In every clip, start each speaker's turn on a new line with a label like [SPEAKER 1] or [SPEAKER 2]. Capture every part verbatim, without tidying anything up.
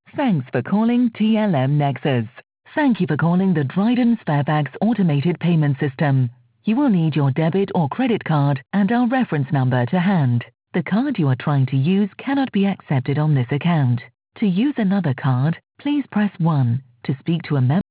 [SPEAKER 1] Thanks for calling T L M Nexus. Thank you for calling the Dryden Sparebags automated payment system. You will need your debit or credit card and our reference number to hand. The card you are trying to use cannot be accepted on this account. To use another card, please press one. To speak to a member.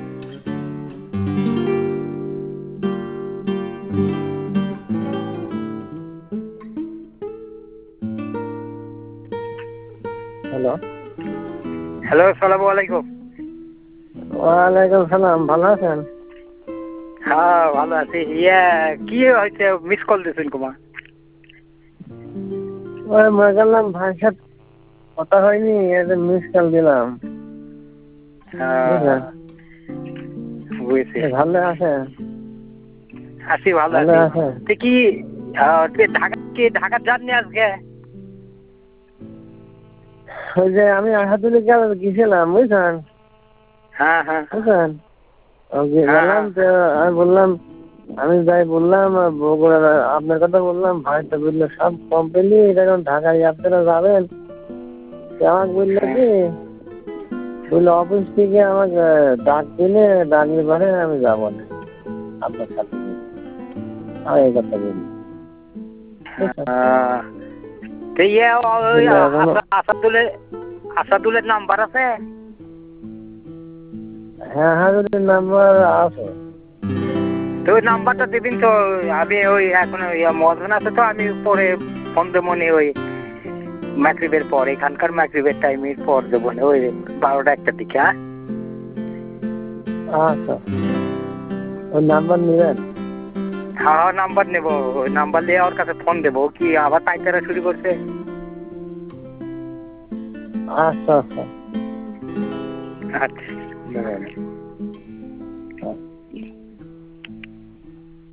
[SPEAKER 2] Hello
[SPEAKER 3] hello আসসালামু আলাইকুম।
[SPEAKER 2] ওয়ালাইকুম সালাম, ভালো আছেন?
[SPEAKER 3] হ্যাঁ ভালো আছি। ইয়া কি হয়েছে মিস কল দিয়েছেন কুমা?
[SPEAKER 2] ওই মনে করলাম ভাইয়ের সাথে কথা হয়নি, এটা মিস কল দিলাম।
[SPEAKER 3] বুঝেছি।
[SPEAKER 2] ভালো আছেন?
[SPEAKER 3] আছি ভালো
[SPEAKER 2] ভালো
[SPEAKER 3] আছি।
[SPEAKER 2] আছেন?
[SPEAKER 3] তুই কি তুই ঢাকা কি ঢাকা যাননি আজকে?
[SPEAKER 2] ওই যে আমি আহাদুল গেছিলাম বুঝছেন?
[SPEAKER 3] হ্যাঁ হ্যাঁ
[SPEAKER 2] বুঝছেন গেলাম তো আমি বললাম, আমি যাই বললাম বগুড়ার আপনার কথা বললাম, ভাই তো বললো সব কমপ্লিট, এখন ঢাকায় আপনারা যাবেন। আমাকে বললো কি বললো অফিস থেকে আমাকে ডাক দিলে, ডাকলে পরে আমি যাবো না আপনার সাথে। আমি এই কথা বলি
[SPEAKER 3] আসাদুলের আসাদুলের নাম্বার আছে?
[SPEAKER 2] হ্যাঁ হ্যাঁ নাম্বার আছে।
[SPEAKER 3] তো ওই নাম্বারটা দিবিন তো, আমি ওই এখন মহাজন আছে তো, আমি পরে ফোন দেবো নি ওই মাগরিবের পর, এখানকার মাগরিবের টাইমের পর দেবো না, ওই বারোটা একটার দিকে। হ্যাঁ
[SPEAKER 2] আচ্ছা, ওই নাম্বার নেবেন?
[SPEAKER 3] হ্যাঁ হ্যাঁ নাম্বার নেবো, ওই নাম্বার দিয়ে ওর কাছে ফোন দেবো। কি আবার পাইকারা শুরু করছে?
[SPEAKER 2] আচ্ছা আচ্ছা
[SPEAKER 3] আচ্ছা